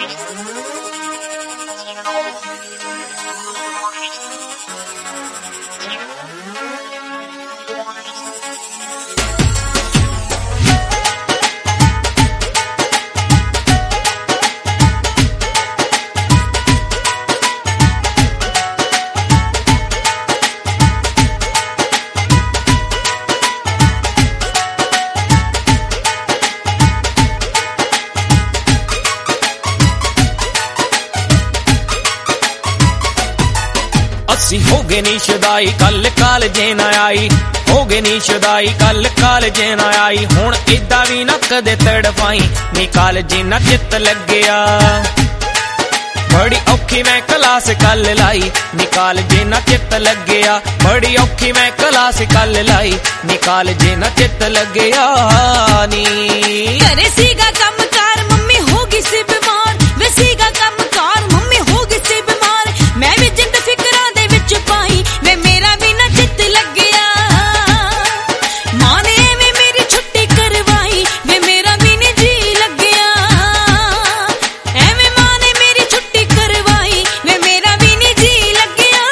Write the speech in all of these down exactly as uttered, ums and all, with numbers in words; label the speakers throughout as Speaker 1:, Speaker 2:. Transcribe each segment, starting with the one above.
Speaker 1: हो गए नी शुदाई कल कालजे ना आई, हो गए नी शुदाई कल कालजे ना आई। हुण इदा भी ना कदे तड़फाई नी कालजे ना चित लग्या। बड़ी औखी मैं क्लास कल लाई नी कालजे ना चित लग्या। बड़ी औखी मैं क्लास कल लाई नी कालजे ना चित लग्या नी।
Speaker 2: करे सीगा कम कार मम्मी होगी सी बीमार, वे सीगा कम कार मम्मी होगी सी बीमार। मैं भी जिंद फिक्रां दे विच पाई वे मेरा भी ना चित लग्या। मां ने एवें मेरी छुट्टी करवाई वे मेरा भी नहीं जी लग्या। एवें मां ने मेरी छुट्टी करवाई वे मेरा भी नहीं जी लग्या।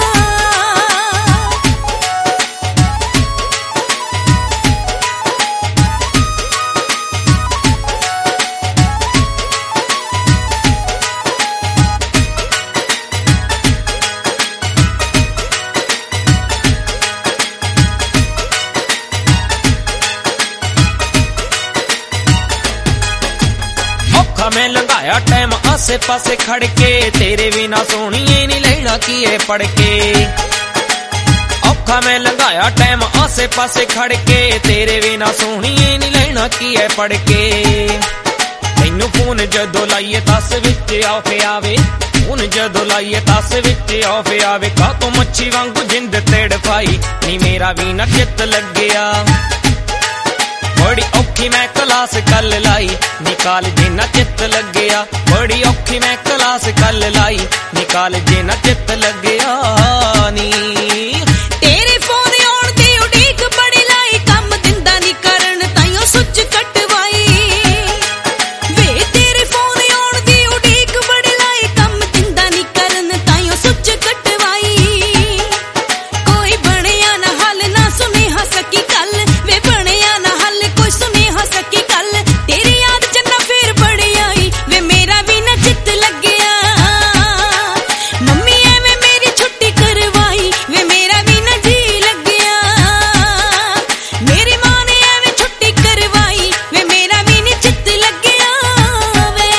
Speaker 1: मैं लगाया टाइम आसे पासे खड़ के, तेरे बिना सोहणीए नहीं लेना किए पढ़ के। औखा मैं लगाया टाइम आसे पासे खड़ के, तेरे बिना सोहणीए नहीं लेना किए पढ़ के। तैनू फोन जदों लाइए दस विच ऑफे आवे, फोन जदों लाइए दस विच ऑफे आवे। का तो मच्छी वांगू जिंद तड़फाई नी मेरा भी ना चित लग्या। बड़ी औखी मैं क्लास कल लाई नी कालजे ना चित लग्या। बड़ी औखी मैं क्लास कल लाई नी कालजे ना चित लग्या नी।
Speaker 2: तेरे फोन आउण दी उड़ीक बड़ी लाई, कम दिंदा नी करन ताइयों सुच कटवाई। वे तेरे फोन आउण दी उड़ीक बड़ी लाई, कम दिंदा नी करन ताइयों सुच कटवाई। कोई बणिया ना हल ना सुनेहा सकी कल, वे बणिया ना हल कोई सुनेहा सकी कल। तेरी याद च ना फिर बड़ी आई वे मेरा भी ना चित लग्या। मम्मी एवें मेरी छुट्टी करवाई वे मेरा भी ना जी लग्या। मेरी मां ने एवें छुट्टी करवाई वे मेरा भी नहीं चित लग्या वे।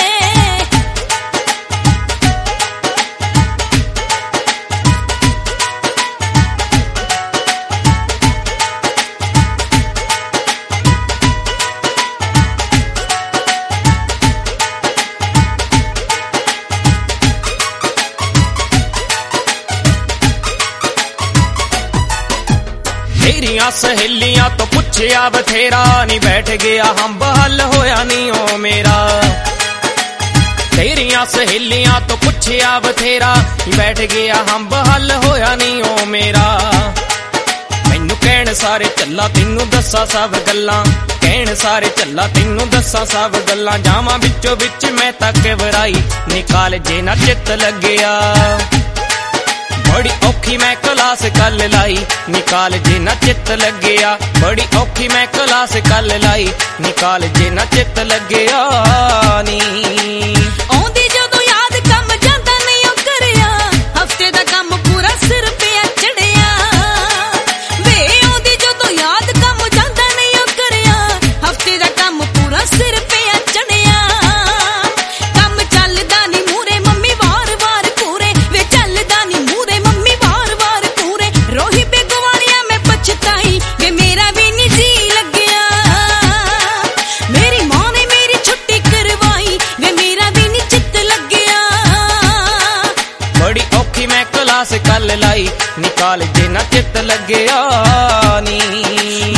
Speaker 1: तेरियां सहेलियां तो पुछया बथेरा नी बैठ गया हम बहल होया नी ओ मेरा। तेरियां सहेलियां तो पुछया बथेरा नी बैठ गया हम बहल होया नी ओ मेरा। मैनू कहण सारे चला तैनू दसा सब गल्लां, कहण सारे चला तैनू दसा सब गल्लां। जावां विचों विच मैं तक वराई नी कालजे ना चित लग्या। बड़ी औखी मैं क्लास कल लाई नी कालजे ना चित लग्या। बड़ी औखी मैं क्लास कल लाई नी कालजे ना चित लग्या नी।
Speaker 2: आउंदी जदों याद कम जांदा नहीं ओ करिया, हफ्ते दा कम पूरा सिर पे चढ़िया। वे आउंदी जदों याद कम जांदा नहीं ओ करिया, हफ्ते दा कम पूरा सिर पे चढ़िया। कम चलदा नी मूरे मम्मी वार वार पूरे, वे चलदा नी मूरे मम्मी वार वार पूरे। रोही बेगवारिया मैं पछताई वे मेरा भी नहीं जी लग्या। मेरी मां ने मेरी छुट्टी करवाई वे मेरा भी नहीं चित लग्या।
Speaker 1: बड़ी औखी मैं क्लास कल लाई नी कालजे ना चित लग्या नी।